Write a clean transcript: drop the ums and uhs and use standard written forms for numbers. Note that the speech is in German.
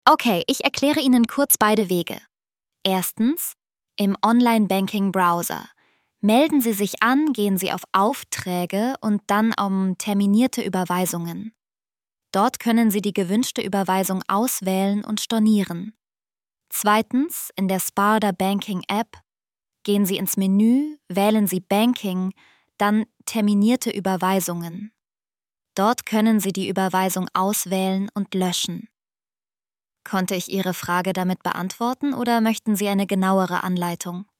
Okay, ich erkläre Ihnen kurz beide Wege. Erstens, im Online-Banking-Browser. Melden Sie sich an, gehen Sie auf Aufträge und dann um terminierte Überweisungen. Dort können Sie die gewünschte Überweisung auswählen und stornieren. Zweitens, in der Sparda Banking App gehen Sie ins Menü, wählen Sie Banking, dann terminierte Überweisungen. Dort können Sie die Überweisung auswählen und löschen. Konnte ich Ihre Frage damit beantworten oder möchten Sie eine genauere Anleitung?